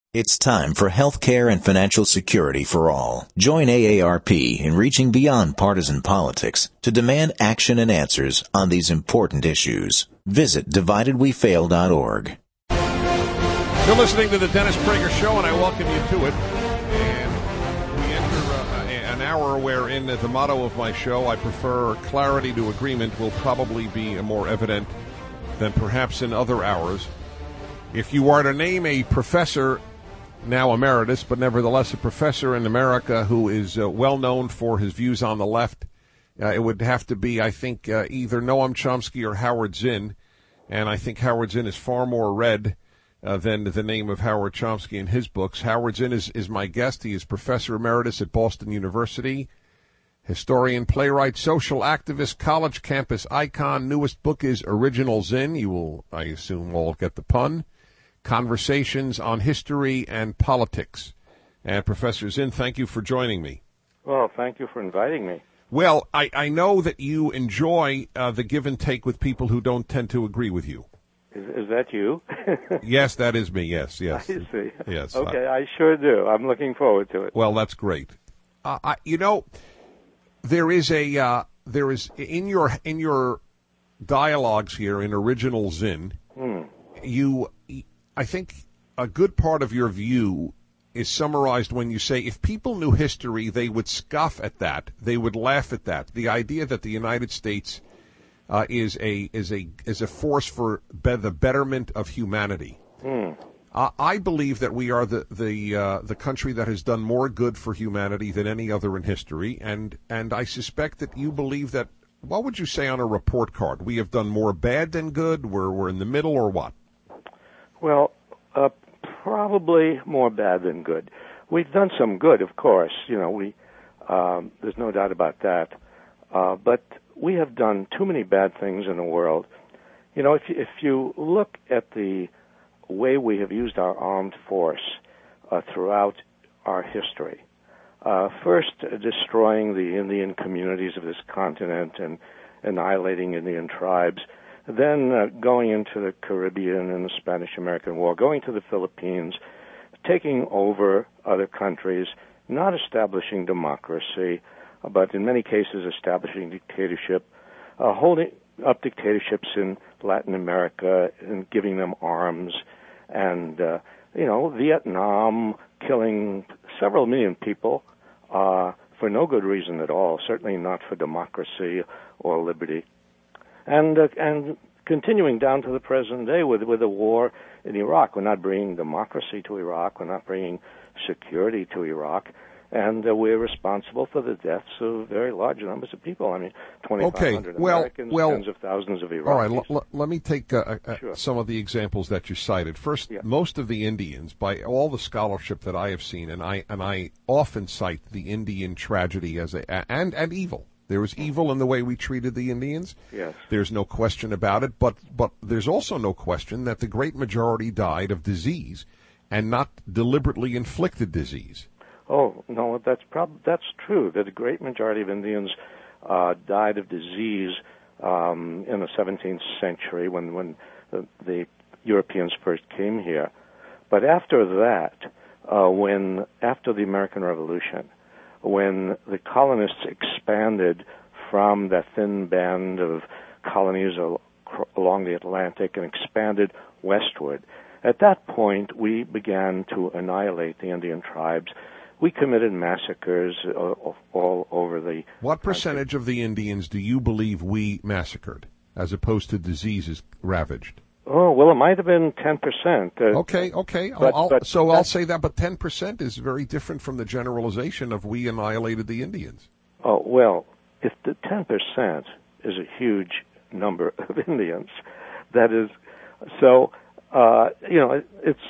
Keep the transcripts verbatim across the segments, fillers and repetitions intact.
It's time for health care and financial security for all. Join A A R P in reaching beyond partisan politics to demand action and answers on these important issues. Visit divided we fail dot org. You're listening to the Dennis Prager Show, and I welcome you to it. And we enter uh, an hour wherein the motto of my show, I prefer clarity to agreement, will probably be more evident than perhaps in other hours. If you are to name a professor, now emeritus, but nevertheless a professor in America who is uh, well known for his views on the left, uh, it would have to be, I think, uh, either Noam Chomsky or Howard Zinn. And I think Howard Zinn is far more read uh, than the name of Howard Chomsky in his books. Howard Zinn is, is my guest. He is professor emeritus at Boston University, historian, playwright, social activist, college campus icon. Newest book is Original Zinn. You will, I assume, all get the pun. Conversations on History and Politics. And Professor Zinn, thank you for joining me. Well, thank you for inviting me. Well, I, I know that you enjoy uh, the give and take with people who don't tend to agree with you. Is, is that you? Yes, that is me, yes, yes. I see. Yes. Okay, I, I sure do. I'm looking forward to it. Well, that's great. Uh, I, you know, there is a, uh, there is, in your, in your dialogues here in Original Zinn, hmm. you... I think a good part of your view is summarized when you say if people knew history, they would scoff at that. They would laugh at that. The idea that the United States uh, is a is a is a force for be- the betterment of humanity. Mm. Uh, I believe that we are the the uh, the country that has done more good for humanity than any other in history, and and I suspect that you believe that. What would you say on a report card? We have done more bad than good. We're we're in the middle, or what? Well, uh, probably more bad than good. We've done some good, of course. You know, we um, there's no doubt about that. Uh, but we have done too many bad things in the world. You know, if you, if you look at the way we have used our armed force uh, throughout our history, uh, first uh, destroying the Indian communities of this continent and annihilating Indian tribes, then uh, going into the Caribbean and the Spanish-American War, going to the Philippines, taking over other countries, not establishing democracy, but in many cases establishing dictatorship, uh, holding up dictatorships in Latin America and giving them arms, and, uh, you know, Vietnam killing several million people uh, for no good reason at all, certainly not for democracy or liberty. And uh, and continuing down to the present day with with the war in Iraq, we're not bringing democracy to Iraq. We're not bringing security to Iraq, and uh, we're responsible for the deaths of very large numbers of people. I mean, twenty-five hundred okay. well, Americans, well, tens of thousands of Iraqis. All right, l- l- let me take uh, uh, Sure. some of the examples that you cited. First, Yeah. most of the Indians, by all the scholarship that I have seen, and I and I often cite the Indian tragedy as a and and evil. There was evil in the way we treated the Indians. Yes. There's no question about it, but but there's also no question that the great majority died of disease and not deliberately inflicted disease. Oh, no, that's prob- that's true, that a great majority of Indians uh, died of disease um, in the seventeenth century when, when the, the Europeans first came here. But after that, uh, when after the American Revolution, when the colonists expanded from that thin band of colonies al- along the Atlantic and expanded westward, at that point we began to annihilate the Indian tribes. We committed massacres uh, all over the What percentage country. of the Indians do you believe we massacred, as opposed to diseases ravaged? Oh, well, it might have been ten percent. Uh, okay, okay. But, I'll, but so I'll say that, but ten percent is very different from the generalization of we annihilated the Indians. Oh, well, if the ten percent is a huge number of Indians, that is, so, uh, you know, it, it's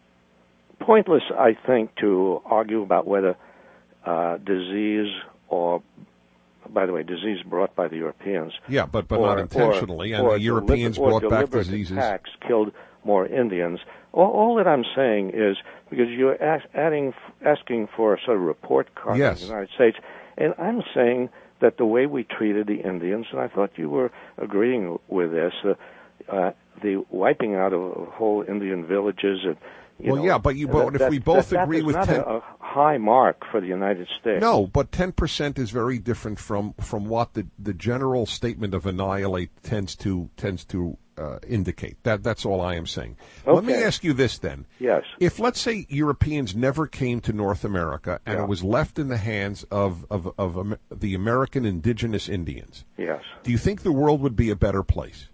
pointless, I think, to argue about whether uh, disease or, by the way, disease brought by the Europeans. Yeah, but, but or, not intentionally, or, and or the Europeans deliberate, brought back deliberate diseases. Attacks killed more Indians. All, all that I'm saying is, because you're ask, adding, asking for a sort of report card yes. in the United States, and I'm saying that the way we treated the Indians, and I thought you were agreeing with this, uh, uh, the wiping out of whole Indian villages and You well, know, yeah, but you, but that, if we both that, agree that with not ten, a, a high mark for the United States. no, but ten percent is very different from, from what the, the general statement of annihilate tends to tends to uh, indicate. That that's all I am saying. Okay. Let me ask you this then: Yes. If, let's say, Europeans never came to North America and Yeah. it was left in the hands of of, of um, the American indigenous Indians, Yes. do you think the world would be a better place?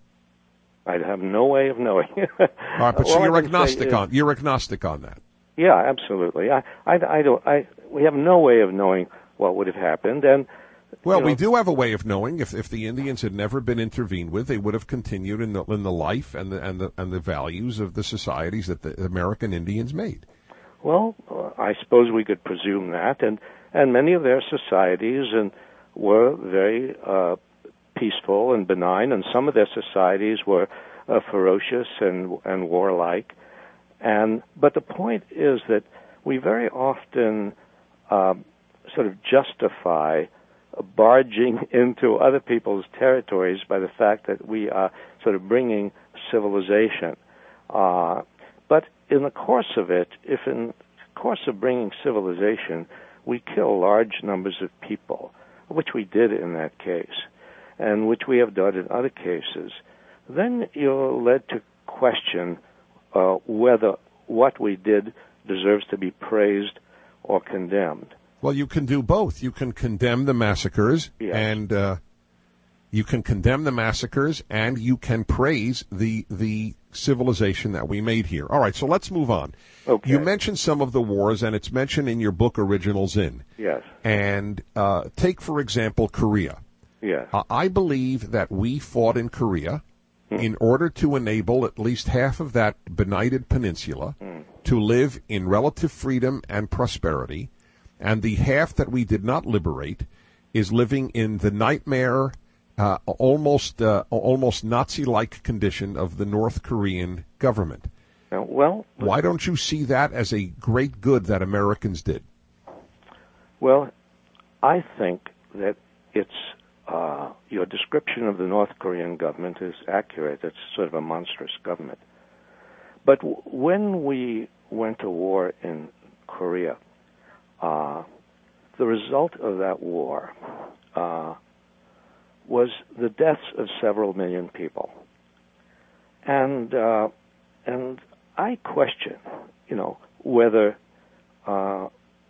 I'd have no way of knowing. All right, but All so I you're can agnostic say is- on you're agnostic on that. Yeah, absolutely. I, I, I don't. I. We have no way of knowing what would have happened, and Well, you we know, do have a way of knowing. If if the Indians had never been intervened with, they would have continued in the in the life and the and the and the values of the societies that the American Indians made. Well, uh, I suppose we could presume that, and and many of their societies and were very uh, peaceful and benign, and some of their societies were uh, ferocious and and warlike. And but the point is that we very often uh, sort of justify barging into other people's territories by the fact that we are sort of bringing civilization. Uh, but in the course of it, if in the course of bringing civilization, we kill large numbers of people, which we did in that case, and which we have done in other cases, then you're led to question uh, whether what we did deserves to be praised or condemned. Well, you can do both. You can condemn the massacres, Yes. and uh, you can condemn the massacres, and you can praise the the civilization that we made here. All right, so let's move on. Okay. You mentioned some of the wars, and it's mentioned in your book, Originals In. Yes. And uh, take, for example, Korea. Yes. Uh, I believe that we fought in Korea in order to enable at least half of that benighted peninsula Mm. to live in relative freedom and prosperity, and the half that we did not liberate is living in the nightmare, uh, almost uh, almost Nazi-like condition of the North Korean government. Now, well, Why don't you see that as a great good that Americans did? well, I think that it's uh, your description of the North Korean government is accurate. It's sort of a monstrous government. But w- when we went to war in Korea, uh, the result of that war uh, was the deaths of several million people, and uh, and I question, you know, whether uh,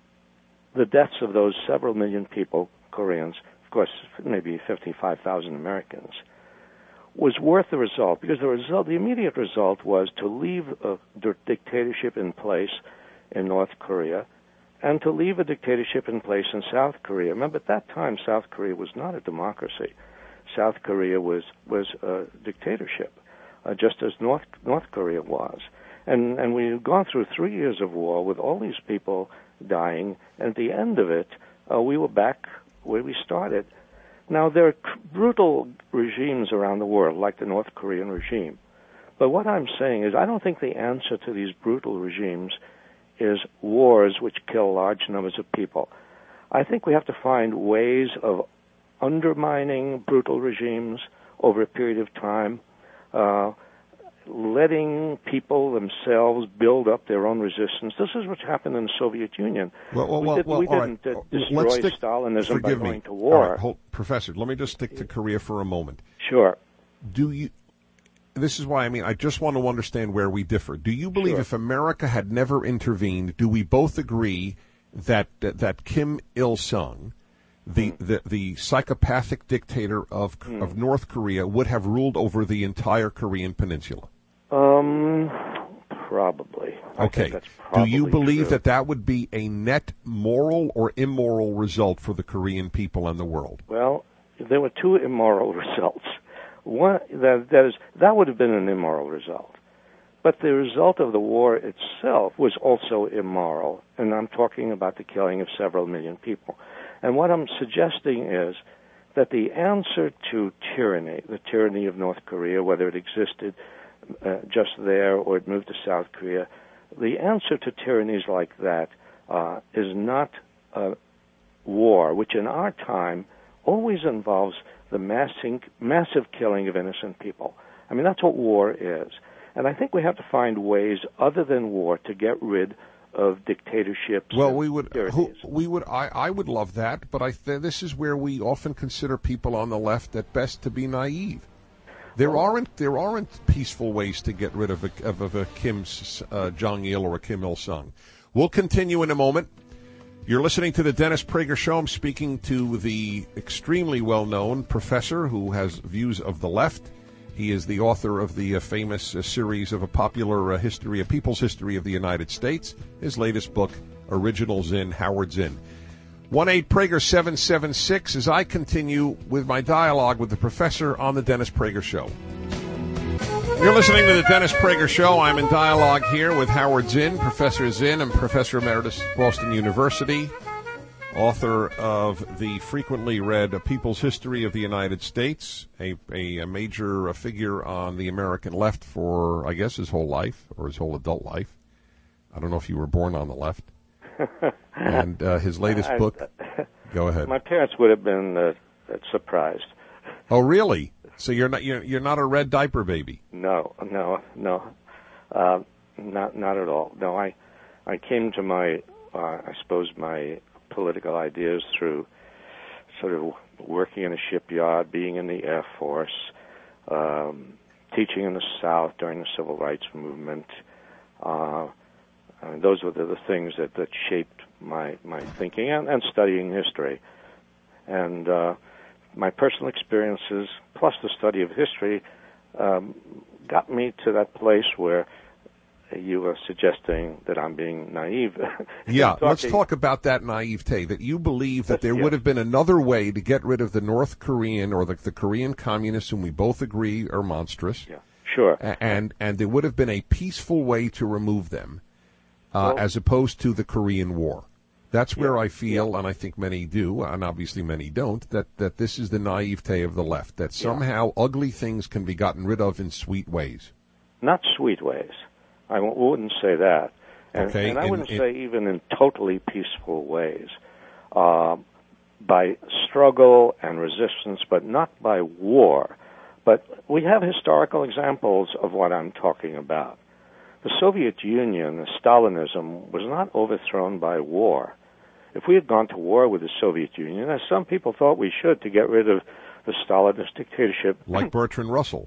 the deaths of those several million people, Koreans, of course, maybe fifty-five thousand Americans, was worth the result, because the result, the immediate result was to leave a dictatorship in place in North Korea and to leave a dictatorship in place in South Korea. Remember, at that time, South Korea was not a democracy. South Korea was, was a dictatorship, uh, just as North, North Korea was. And, and we've gone through three years of war with all these people dying, and at the end of it, uh, we were back where we started. Now, there are brutal regimes around the world, like the North Korean regime. But what I'm saying is I don't think the answer to these brutal regimes is wars which kill large numbers of people. I think we have to find ways of undermining brutal regimes over a period of time, uh, letting people themselves build up their own resistance. This is what happened in the Soviet Union. Well, well, we, well, did, well, we all didn't right. uh, destroy Let's stick, Stalinism by forgive going me. to war. All right, hold, Professor, let me just stick to Korea for a moment. Sure. Do you? This is why I mean I just want to understand where we differ. Do you believe Sure. if America had never intervened, do we both agree that that, that Kim Il Sung, the, mm. the the psychopathic dictator of mm. of North Korea, would have ruled over the entire Korean peninsula? Um, probably. I Okay. think that's probably Do you believe true. that that would be a net moral or immoral result for the Korean people and the world? Well, there were two immoral results. One that that is that would have been an immoral result, but the result of the war itself was also immoral, and I'm talking about the killing of several million people. And what I'm suggesting is that the answer to tyranny, the tyranny of North Korea, whether it existed uh, just there or it moved to South Korea, the answer to tyrannies like that uh, is not uh, war, which in our time always involves the massing, massive killing of innocent people. I mean, that's what war is. And I think we have to find ways other than war to get rid of dictatorships. Well, we would, who, we would, I, I would love that, but I th- this is where we often consider people on the left at best to be naive. There aren't there aren't peaceful ways to get rid of a, of, of a Kim uh, Jong Il or a Kim Il Sung. We'll continue in a moment. You're listening to the Dennis Prager Show. I'm speaking to the extremely well-known professor who has views of the left. He is the author of the uh, famous uh, series of a popular uh, history, a people's history of the United States. His latest book, Original Zinn, Howard Zinn. one eight Prager seven seven six as I continue with my dialogue with the professor on the Dennis Prager Show. You're listening to the Dennis Prager Show. I'm in dialogue here with Howard Zinn, Professor Zinn, and Professor Emeritus at Boston University, author of the frequently read A People's History of the United States, a, a, a major a figure on the American left for, I guess, his whole life, or his whole adult life. I don't know if you were born on the left. And uh, his latest I, book, go ahead. My parents would have been uh, surprised. Oh, really? So you're not you're, you're not a red diaper baby? No, no, no, uh, not not at all. No, I I came to my uh, I suppose my political ideas through sort of working in a shipyard, being in the Air Force, um, teaching in the South during the Civil Rights Movement. Uh, and those were the, the things that, that shaped my, my thinking and, and studying history. And uh, my personal experiences, plus the study of history, um, got me to that place where you were suggesting that I'm being naive. Yeah, let's talk about that naivete, that you believe that there yeah. would have been another way to get rid of the North Korean or the, the Korean communists, whom we both agree are monstrous. Yeah, sure. And, and there would have been a peaceful way to remove them, uh, well, as opposed to the Korean War. That's where yeah, I feel, yeah. and I think many do, and obviously many don't, that, that this is the naivete of the left, that somehow yeah. ugly things can be gotten rid of in sweet ways. Not sweet ways. I w- wouldn't say that. And, okay. and I in, wouldn't in, say even in totally peaceful ways. Uh, by struggle and resistance, but not by war. But we have historical examples of what I'm talking about. The Soviet Union, the Stalinism, was not overthrown by war. If we had gone to war with the Soviet Union, as some people thought we should to get rid of the Stalinist dictatorship. Like Bertrand Russell.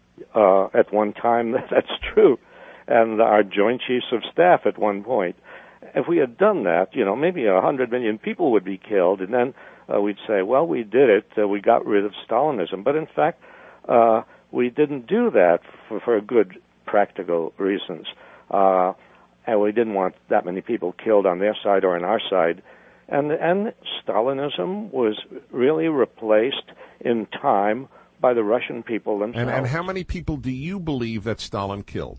Uh, at one time, that's true. And our Joint Chiefs of Staff at one point. If we had done that, you know, maybe a hundred million people would be killed, and then uh, we'd say, well, we did it, uh, we got rid of Stalinism. But in fact, uh, we didn't do that for, for good practical reasons. Uh, and we didn't want that many people killed on their side or on our side. And, and Stalinism was really replaced in time by the Russian people themselves. And, and how many people do you believe that Stalin killed?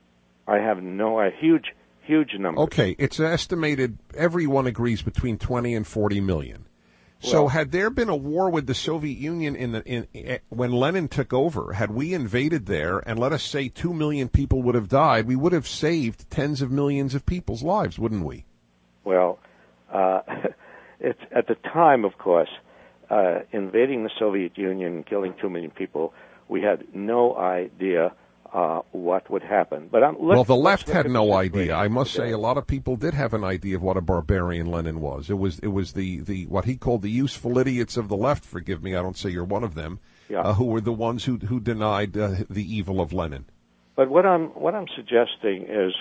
I have no, a huge, huge number. Okay, it's estimated, everyone agrees, between twenty and forty million. So well, had there been a war with the Soviet Union in the in, in when Lenin took over, had we invaded there and let us say two million people would have died, we would have saved tens of millions of people's lives, wouldn't we? Well, uh, it's at the time, of course, uh, invading the Soviet Union, killing two million people, we had no idea Uh, what would happen. But um, well, the left had no idea. I must say, a lot of people did have an idea of what a barbarian Lenin was. It was it was the, the what he called the useful idiots of the left. Forgive me, I don't say you're one of them. Yeah. Uh, who were the ones who who denied uh, the evil of Lenin. But what I'm what I'm suggesting is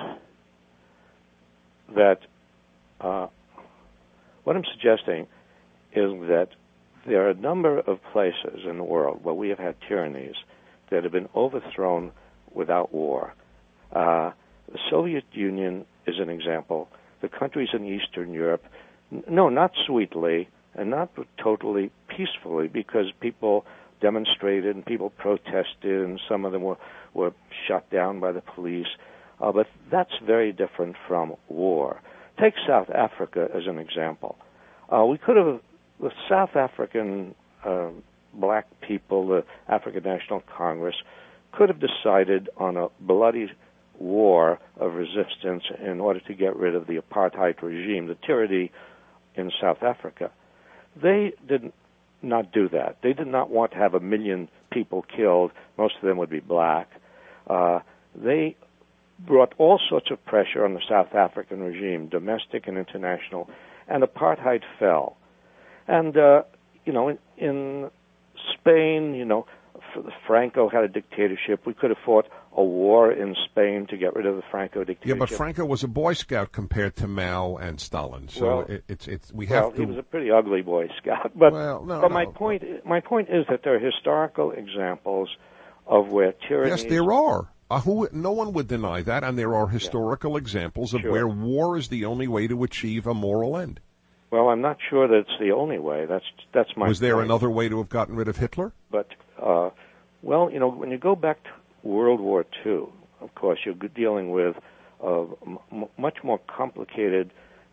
that uh, what I'm suggesting is that there are a number of places in the world where we have had tyrannies that have been overthrown without war. Uh, the Soviet Union is an example. The countries in Eastern Europe, n- no, not sweetly and not totally peacefully, because people demonstrated and people protested, and some of them were, were shot down by the police. Uh, but that's very different from war. Take South Africa as an example. Uh, we could have, the South African uh, black people, the African National Congress, could have decided on a bloody war of resistance in order to get rid of the apartheid regime, the tyranny in South Africa. They did not do that. They did not want to have a million people killed. Most of them would be black. Uh, they brought all sorts of pressure on the South African regime, domestic and international, and apartheid fell. And, uh, you know, in, in Spain, you know, Franco had a dictatorship. We could have fought a war in Spain to get rid of the Franco dictatorship. Yeah, but Franco was a Boy Scout compared to Mao and Stalin. So well, it, it's it's we have well, to. he was a pretty ugly Boy Scout. But well, no, but no. my point my point is that there are historical examples of where tyranny. Yes, there are. Uh, who? No one would deny that, and there are historical yeah. examples of sure. where war is the only way to achieve a moral end. Well, I'm not sure that it's the only way. That's that's my. Was there point. another way to have gotten rid of Hitler? But uh, well, you know, when you go back to World War Two, of course, you're dealing with a m- much more complicated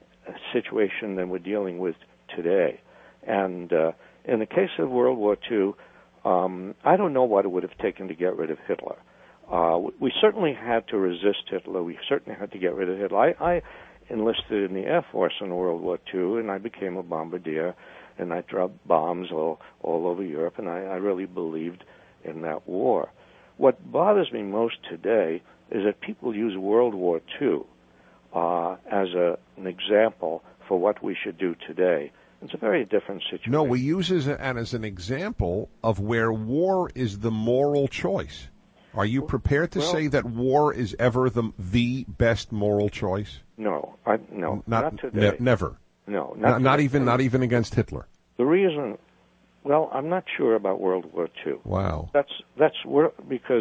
situation than we're dealing with today. And uh, in the case of World War Two, um, I don't know what it would have taken to get rid of Hitler. Uh, we certainly had to resist Hitler. We certainly had to get rid of Hitler. I, I enlisted in the Air Force in World War Two, and I became a bombardier, and I dropped bombs all, all over Europe, and I, I really believed in that war. What bothers me most today is that people use World War Two uh, as a, an example for what we should do today. It's a very different situation. No, we use it as, as an example of where war is the moral choice. Are you prepared to well, say that war is ever the the best moral choice? No, I, no, not, not today. Ne- never. No, not, not, not even not even against Hitler. The reason, well, I'm not sure about World War Two. Wow. That's that's where because,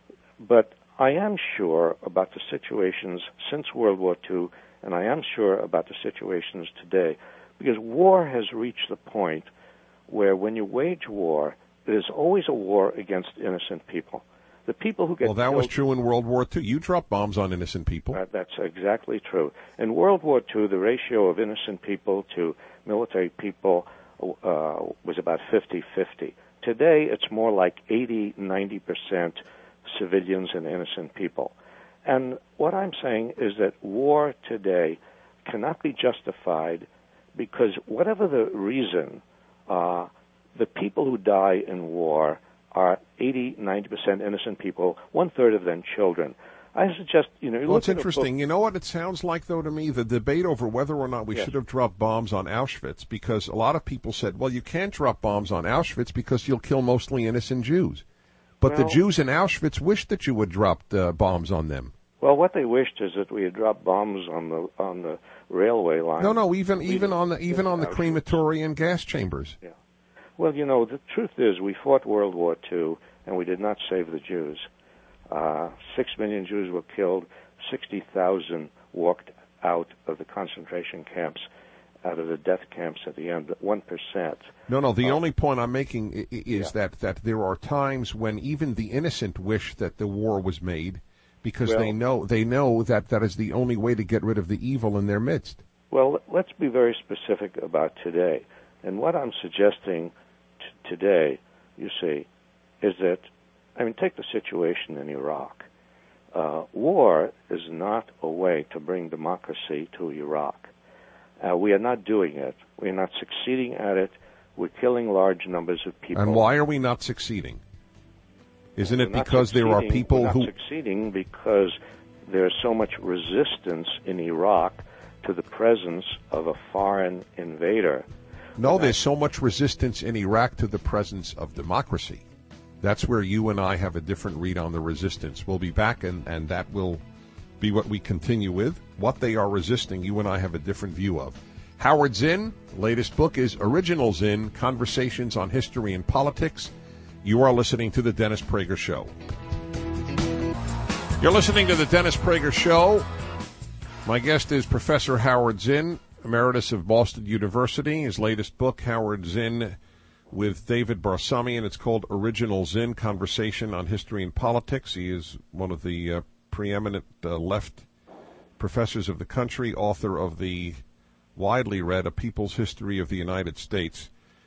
but I am sure about the situations since World War Two, and I am sure about the situations today, because war has reached the point where when you wage war, it is always a war against innocent people. The people who get well, that killed, was true in World War Two. You dropped bombs on innocent people. Uh, that's exactly true. In World War Two, the ratio of innocent people to military people uh, was about fifty-fifty. Today, it's more like eighty, ninety percent civilians and innocent people. And what I'm saying is that war today cannot be justified because whatever the reason, uh, the people who die in war are eighty, ninety percent innocent people, one-third of them children. I suggest, you know... You well, look it's at interesting. You know what it sounds like, though, to me? The debate over whether or not we yes. should have dropped bombs on Auschwitz, because a lot of people said, well, you can't drop bombs on Auschwitz because you'll kill mostly innocent Jews. But well, the Jews in Auschwitz wished that you would drop uh, bombs on them. Well, what they wished is that we had dropped bombs on the on the railway line. No, no, even even on the even on the Auschwitz. crematory and gas chambers. Yeah. Well, you know, the truth is we fought World War Two, and we did not save the Jews. Uh, six million Jews were killed. sixty thousand walked out of the concentration camps, out of the death camps at the end, one percent. No, no, the uh, only point I'm making is yeah. that, that there are times when even the innocent wish that the war was made because well, they know they know that that is the only way to get rid of the evil in their midst. Well, let's be very specific about today. And what I'm suggesting t- today, you see, is that, I mean, take the situation in Iraq. Uh, war is not a way to bring democracy to Iraq. Uh, we are not doing it. We are not succeeding at it. We're killing large numbers of people. And why are we not succeeding? Isn't we're it because there are people we're not who... succeeding because there's so much resistance in Iraq to the presence of a foreign invader. No, there's so much resistance in Iraq to the presence of democracy. That's where you and I have a different read on the resistance. We'll be back, and, and that will be what we continue with. What they are resisting, you and I have a different view of. Howard Zinn, latest book is Original Zinn, Conversations on History and Politics. You are listening to The Dennis Prager Show. You're listening to The Dennis Prager Show. My guest is Professor Howard Zinn, emeritus of Boston University. His latest book, Howard Zinn, with David Barsamian. It's called Original Zinn, Conversation on History and Politics. He is one of the uh, preeminent uh, left professors of the country, author of the widely read A People's History of the United States.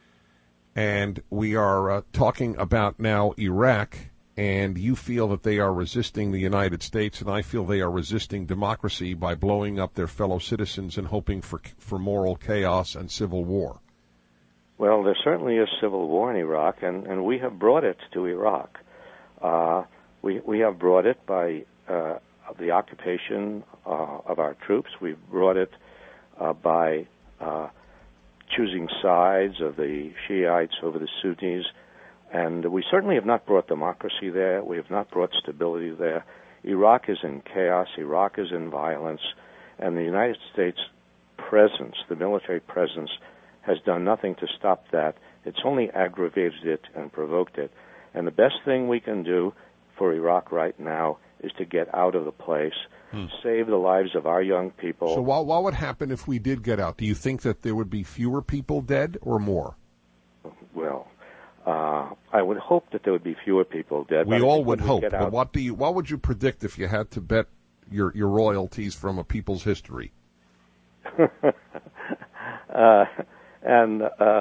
And we are uh, talking about now Iraq, and you feel that they are resisting the United States, and I feel they are resisting democracy by blowing up their fellow citizens and hoping for for moral chaos and civil war. Well, there certainly is civil war in Iraq, and, and we have brought it to Iraq. Uh, we we have brought it by uh, the occupation uh, of our troops. We've brought it uh, by uh, choosing sides of the Shiites over the Sunnis. And we certainly have not brought democracy there. We have not brought stability there. Iraq is in chaos. Iraq is in violence. And the United States presence, the military presence, has done nothing to stop that. It's only aggravated it and provoked it. And the best thing we can do for Iraq right now is to get out of the place, hmm. save the lives of our young people. So what, what would happen if we did get out? Do you think that there would be fewer people dead or more? Well, uh, I would hope that there would be fewer people dead. We all would hope. But what do you? What would you predict if you had to bet your your royalties from a people's history? uh, and uh,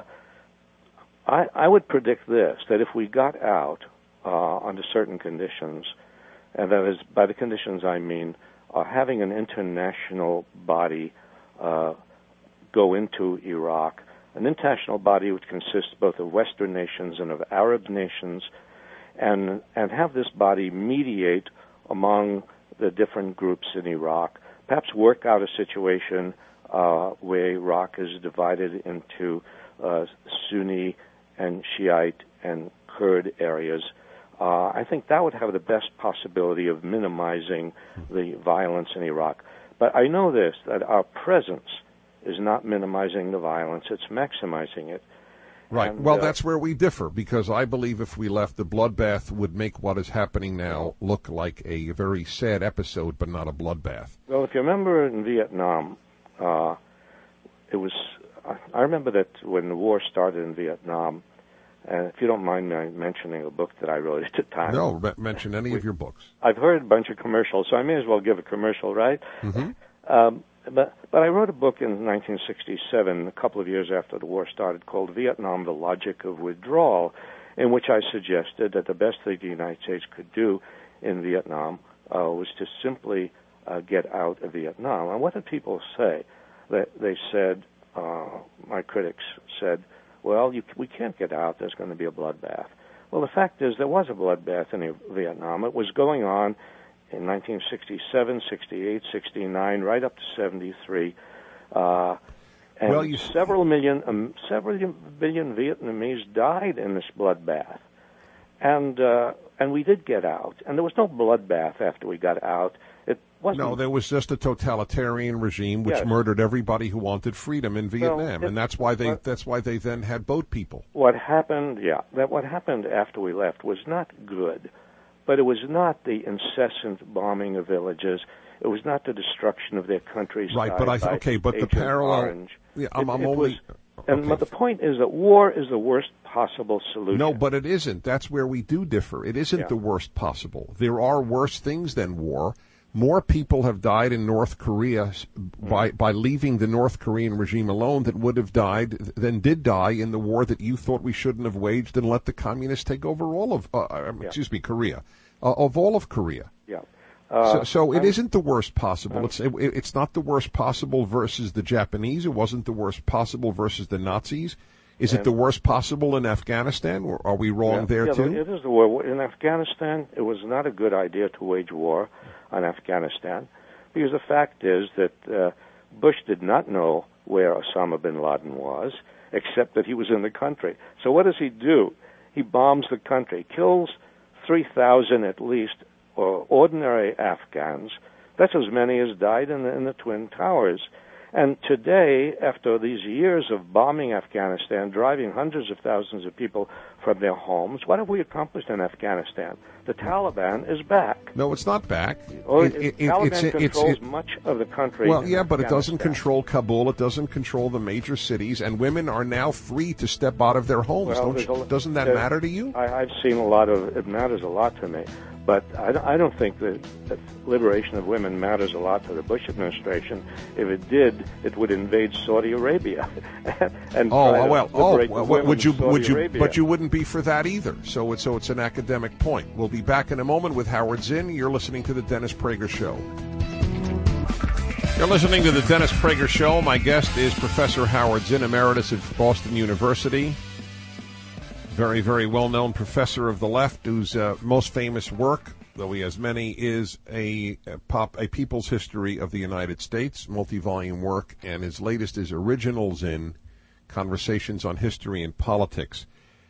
I, I would predict this: that if we got out uh, under certain conditions, and that is by the conditions I mean uh, having an international body uh, go into Iraq. An international body which consists both of Western nations and of Arab nations, and and have this body mediate among the different groups in Iraq, perhaps work out a situation uh, where Iraq is divided into uh, Sunni and Shiite and Kurd areas. Uh, I think that would have the best possibility of minimizing the violence in Iraq. But I know this, that our presence is not minimizing the violence, it's maximizing it. Right. And, well, uh, that's where we differ, because I believe if we left, the bloodbath would make what is happening now look like a very sad episode, but not a bloodbath. Well, if you remember in Vietnam, uh, it was, I remember that when the war started in Vietnam, and if you don't mind me mentioning a book that I wrote at the time. No, mention any we, of your books. I've heard a bunch of commercials, so I may as well give a commercial, right? Mm-hmm. Um, But but I wrote a book in nineteen sixty-seven, a couple of years after the war started, called Vietnam, The Logic of Withdrawal, in which I suggested that the best thing the United States could do in Vietnam uh, was to simply uh, get out of Vietnam. And what did people say? They, they said, uh, my critics said, well, you, we can't get out, there's going to be a bloodbath. Well, the fact is there was a bloodbath in Vietnam. It was going on in nineteen sixty-seven, sixty-eight, sixty-nine, right up to seventy-three, uh, and well, you... several million, um, several billion Vietnamese died in this bloodbath, and uh, and we did get out, and there was no bloodbath after we got out. It wasn't. No, there was just a totalitarian regime which yes. murdered everybody who wanted freedom in Vietnam, well, it, and that's why they what, that's why they then had boat people. What happened? Yeah, that what happened after we left was not good. But it was not the incessant bombing of villages. It was not the destruction of their countryside. Right, but I th- okay, but Agent the parallel. Orange. Yeah, I'm, it, I'm it only. Was, okay. And but the point is that war is the worst possible solution. No, but it isn't. That's where we do differ. It isn't yeah. the worst possible. There are worse things than war. More people have died in North Korea by by leaving the North Korean regime alone that would have died than did die in the war that you thought we shouldn't have waged and let the communists take over all of. Uh, yeah. Excuse me, Korea. Uh, of all of Korea. Yeah. Uh, so so it I'm, isn't the worst possible. I'm, it's it, it's not the worst possible versus the Japanese. It wasn't the worst possible versus the Nazis. Is it the worst possible in Afghanistan, or are we wrong yeah, there yeah, too? It is the war. In Afghanistan, it was not a good idea to wage war on Afghanistan, because the fact is that uh, Bush did not know where Osama bin Laden was, except that he was in the country. So what does he do? He bombs the country, kills three thousand at least, or ordinary Afghans. That's as many as died in the, in the Twin Towers. And today, after these years of bombing Afghanistan, driving hundreds of thousands of people from their homes, what have we accomplished in Afghanistan? The Taliban is back. No, it's not back. Oh, it, it, it, Taliban it's, controls it's, it, much of the country. Well, yeah, but it doesn't Afghanistan. control Kabul. It doesn't control the major cities, and women are now free to step out of their homes. Well, Don't you, a, doesn't that matter to you? I, I've seen a lot of it. Matters a lot to me. But I, I don't think that, that liberation of women matters a lot to the Bush administration. If it did, it would invade Saudi Arabia and oh try to well, oh, liberate well, the women would you? of Saudi Would you? Arabia. But you wouldn't be for that either. So it's so it's an academic point. We'll be back in a moment with Howard Zinn. You're listening to the Dennis Prager Show. You're listening to the Dennis Prager Show. My guest is Professor Howard Zinn, emeritus at Boston University. Very, very well-known professor of the left, whose uh, most famous work though he has many, is a, a pop a People's History of the United States, multi-volume work, and his latest is Originals in Conversations on History and Politics.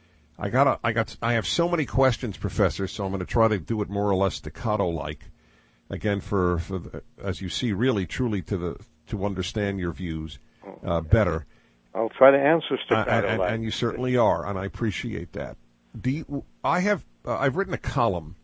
I got I got I have so many questions, Professor, so I'm going to try to do it more or less staccato-like. Again, for, for the, as you see, really, truly to the to understand your views uh, better. I'll try to answer staccato-like. Uh, and, and, and you certainly are, and I appreciate that. Do you, I have uh, I've written a column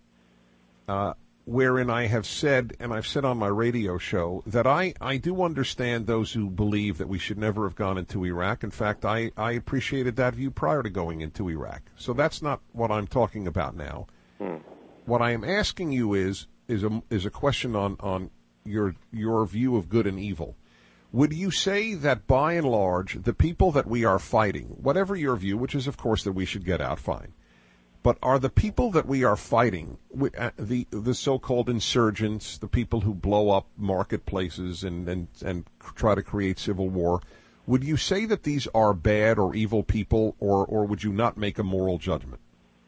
uh, wherein I have said, and I've said on my radio show, that I, I do understand those who believe that we should never have gone into Iraq. In fact, I, I appreciated that view prior to going into Iraq. So that's not what I'm talking about now. Hmm. What I am asking you is is a is a question on, on your your view of good and evil. Would you say that, by and large, the people that we are fighting, whatever your view, which is, of course, that we should get out, fine, but are the people that we are fighting, the the so-called insurgents, the people who blow up marketplaces and, and, and try to create civil war, would you say that these are bad or evil people, or, or would you not make a moral judgment?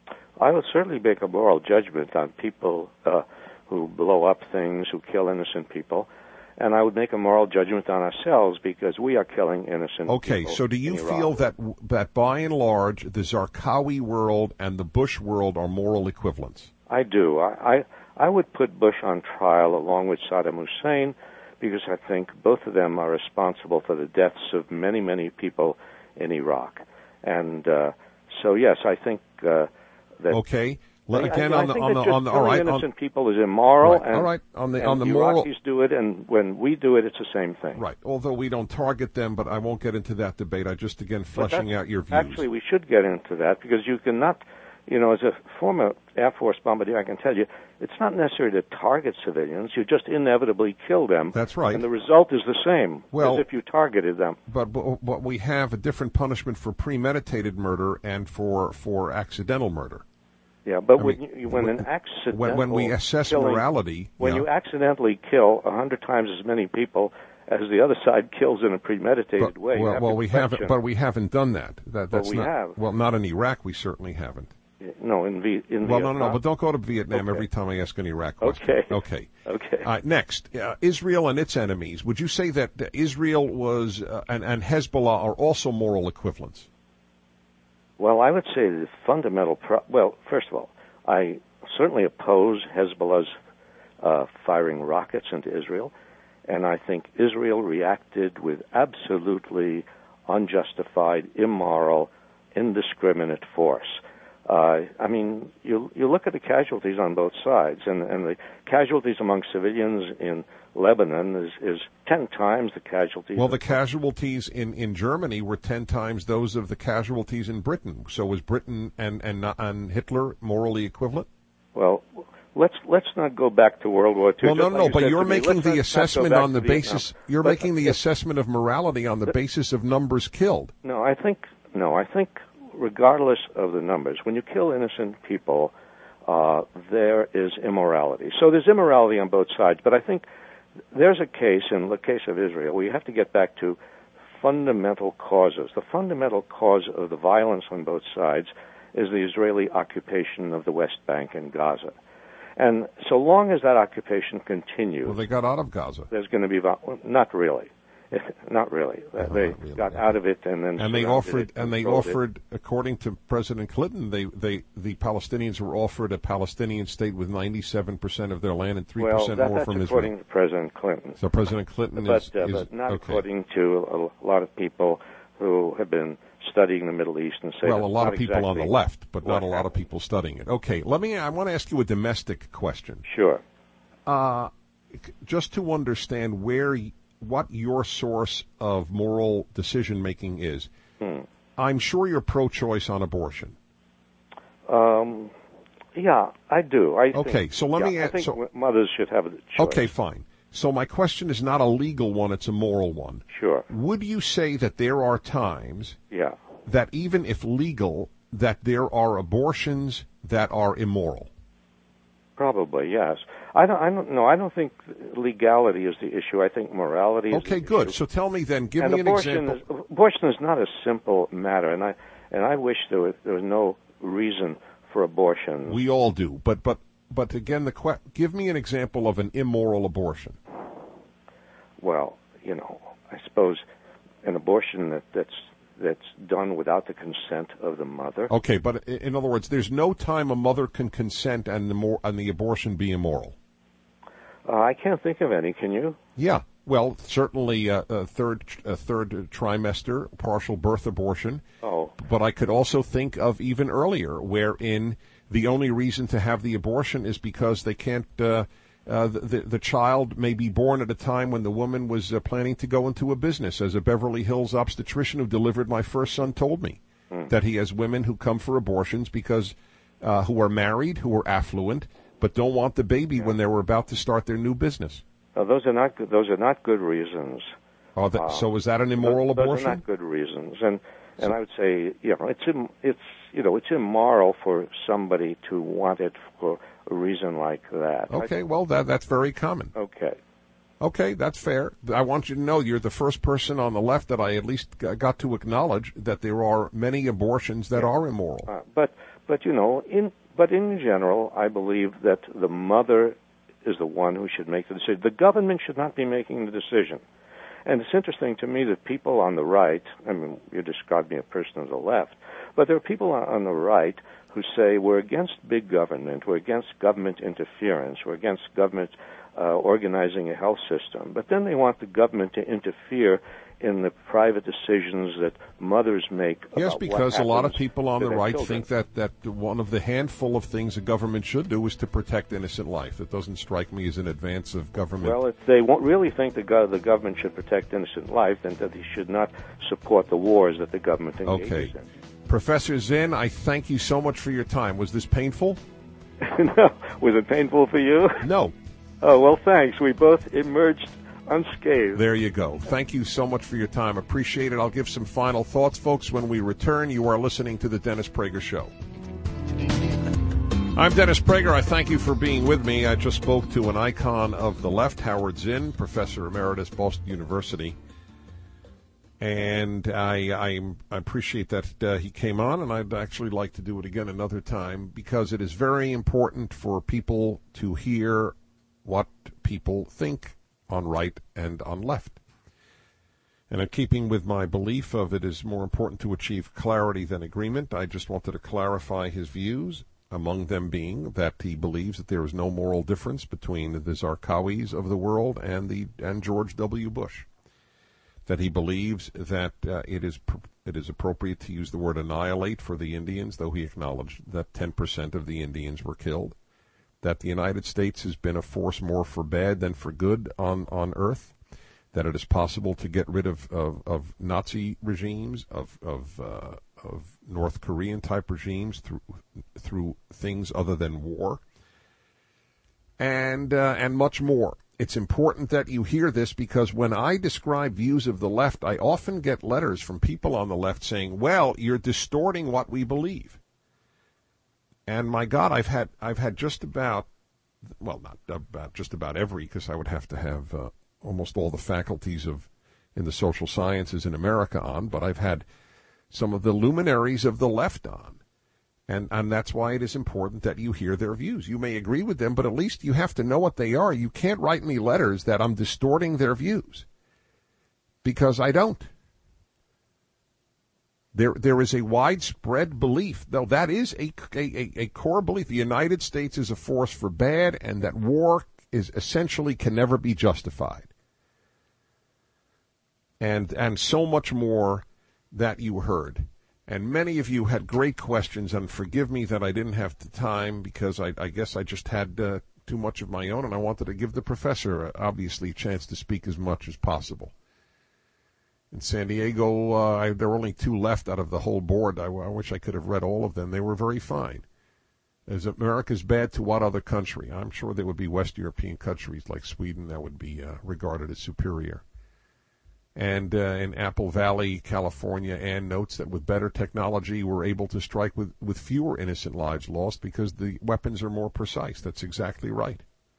I would certainly make a moral judgment on people uh, who blow up things, who kill innocent people. And I would make a moral judgment on ourselves because we are killing innocent okay, people. Okay, so do you feel that that by and large the Zarqawi world and the Bush world are moral equivalents? I do. I, I I would put Bush on trial along with Saddam Hussein because I think both of them are responsible for the deaths of many, many people in Iraq. And uh, so, yes, I think uh, that... Okay. Well, again, I, I on the think on that the on the all right, innocent on, people is immoral, right, and, all right, on the and on the the moral, Iraqis do it, and when we do it, it's the same thing. Right. Although we don't target them, but I won't get into that debate. I just again fleshing out your views. Actually, we should get into that because you cannot, you know, as a former Air Force bombardier, I can tell you, it's not necessary to target civilians. You just inevitably kill them. That's right. And the result is the same well, as if you targeted them. But, but but we have a different punishment for premeditated murder and for for accidental murder. Yeah, but I when mean, you, when when, an accidental when, when we assess killing, morality, when yeah. you accidentally kill a hundred times as many people as the other side kills in a premeditated but, way, well, well we question. haven't, but we haven't done that. That that's well, we not, have. Well, not in Iraq. We certainly haven't. No, in, v, in well, Vietnam. no, no, no, but don't go to Vietnam okay. every time I ask an Iraq question. Okay. Okay. Okay. Uh, next, uh, Israel and its enemies. Would you say that Israel was uh, and, and Hezbollah are also moral equivalents? Well, I would say the fundamental. Pro- well, first of all, I certainly oppose Hezbollah's uh, firing rockets into Israel, and I think Israel reacted with absolutely unjustified, immoral, indiscriminate force. Uh, I mean, you you look at the casualties on both sides, and, and the casualties among civilians in Lebanon is, is ten times the casualties. Well, the casualties in, in Germany were ten times those of the casualties in Britain. So was Britain and and, and Hitler morally equivalent? Well, let's let's not go back to World War Two. Well, no, like no, you but you're me, making the assessment on the Vietnam. basis. You're but, making the assessment of morality on the basis of numbers killed. No, I think no, I think. Regardless of the numbers, when you kill innocent people, uh, there is immorality. So there's immorality on both sides, but I think there's a case, in the case of Israel, where you have to get back to fundamental causes. The fundamental cause of the violence on both sides is the Israeli occupation of the West Bank and Gaza. And so long as that occupation continues... Well, they got out of Gaza. There's going to be... Well, not really. Not really. No, they not really, got yeah. out of it and then and they offered it, and they offered, it. according to President Clinton, they, they the Palestinians were offered a Palestinian state with ninety-seven percent of their land and three well, percent that, more that's from according Israel. to President Clinton. So President Clinton but, is, uh, is but not okay. according to a lot of people who have been studying the Middle East and say well, that's a lot not of people exactly on the left, but not a lot happened. of people studying it. Okay, let me. I want to ask you a domestic question. Sure. Uh, just to understand where. What your source of moral decision-making is. Hmm. I'm sure you're pro-choice on abortion. Um, yeah, I do. I okay, think, so let yeah, me ask. I think so, mothers should have a choice. Okay, fine. So my question is not a legal one, it's a moral one. Sure. Would you say that there are times yeah. that even if legal, that there are abortions that are immoral? Probably, yes. I don't. I don't know. I don't think legality is the issue. I think morality is okay, the good. issue. So tell me then. Give and me an abortion example. Is, abortion is not a simple matter, and I and I wish there was there was no reason for abortion. We all do, but but but again, the que- give me an example of an immoral abortion. Well, you know, I suppose an abortion that, that's that's done without the consent of the mother. Okay, but in other words, there's no time a mother can consent and the more and the abortion be immoral. Uh, I can't think of any. Can you? Yeah. Well, certainly uh, a third a third trimester, partial birth abortion. Oh. But I could also think of even earlier, wherein the only reason to have the abortion is because they can't. Uh, uh, the the child may be born at a time when the woman was uh, planning to go into a business. As a Beverly Hills obstetrician who delivered my first son told me mm. that he has women who come for abortions because uh, who are married, who are affluent, but don't want the baby yeah. when they were about to start their new business. No, those are not good, those are not good reasons. Oh, that, uh, so is that an immoral those, abortion? Those are not good reasons, and and so, I would say, you know, it's Im, it's you know, it's immoral for somebody to want it for a reason like that. Okay, I, well, that that's very common. Okay. Okay, that's fair. I want you to know you're the first person on the left that I at least got to acknowledge that there are many abortions that yeah. are immoral. Uh, but but you know, in but in general, I believe that the mother is the one who should make the decision. The government should not be making the decision. And it's interesting to me that people on the right, I mean, you described me a person on the left, but there are people on the right who say we're against big government, we're against government interference, we're against government uh, organizing a health system. But then they want the government to interfere in the private decisions that mothers make. Yes, about because what a lot of people on to the their right children. think that, that one of the handful of things a government should do is to protect innocent life. It doesn't strike me as an advance of government. Well, if they won't really think the, go- the government should protect innocent life, then that they should not support the wars that the government engages okay. in. Professor Zinn, I thank you so much for your time. Was this painful? No. Was it painful for you? No. Oh, well, thanks. We both emerged unscathed. There you go. Thank you so much for your time. Appreciate it. I'll give some final thoughts, folks, when we return. You are listening to the Dennis Prager Show. I'm Dennis Prager. I thank you for being with me. I just spoke to an icon of the left, Howard Zinn, Professor Emeritus, Boston University. And I, I, I appreciate that uh, he came on, and I'd actually like to do it again another time because it is very important for people to hear what people think on right and on left. And in keeping with my belief of it is more important to achieve clarity than agreement, I just wanted to clarify his views, among them being that he believes that there is no moral difference between the Zarqawis of the world and the and George W. Bush. That he believes that uh, it is pr- it is appropriate to use the word annihilate for the Indians, though he acknowledged that ten percent of the Indians were killed. That the United States has been a force more for bad than for good on, on Earth. That it is possible to get rid of, of, of Nazi regimes, of of, uh, of North Korean type regimes through through things other than war, and uh, and much more. It's important that you hear this because when I describe views of the left, I often get letters from people on the left saying, "Well, you're distorting what we believe." And my God, I've had I've had just about, well, not about just about every, because I would have to have uh, almost all the faculties of in the social sciences in America on, but I've had some of the luminaries of the left on. And and that's why it is important that you hear their views. You may agree with them, but at least you have to know what they are. You can't write me letters that I'm distorting their views, because I don't. There there is a widespread belief, though that is a, a, a core belief. The United States is a force for bad, and that war is essentially can never be justified. And and so much more that you heard. And many of you had great questions, and forgive me that I didn't have the time because I, I guess I just had uh, too much of my own, and I wanted to give the professor, uh, obviously, a chance to speak as much as possible. In San Diego, uh, I, there were only two left out of the whole board. I, I wish I could have read all of them. They were very fine. Is America's bad to what other country? I'm sure there would be West European countries like Sweden that would be uh, regarded as superior. And uh, in Apple Valley, California, Ann notes that with better technology, we're able to strike with, with fewer innocent lives lost because the weapons are more precise. That's exactly right.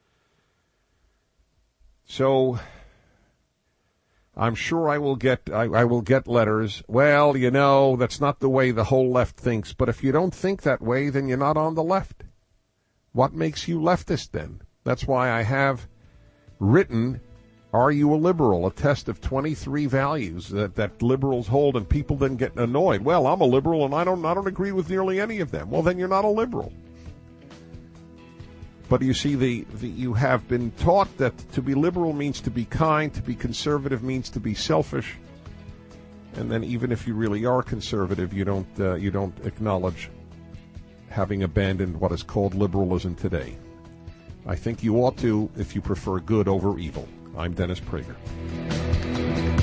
So I'm sure I will get I, I will get letters. Well, you know, that's not the way the whole left thinks. But if you don't think that way, then you're not on the left. What makes you leftist then? That's why I have written, Are You a Liberal? A test of twenty-three values that, that liberals hold, and people then get annoyed. Well, I'm a liberal and I don't I don't agree with nearly any of them. Well, then you're not a liberal. But you see, the, the you have been taught that to be liberal means to be kind, to be conservative means to be selfish. And then even if you really are conservative, you don't uh, you don't acknowledge having abandoned what is called liberalism today. I think you ought to if you prefer good over evil. I'm Dennis Prager.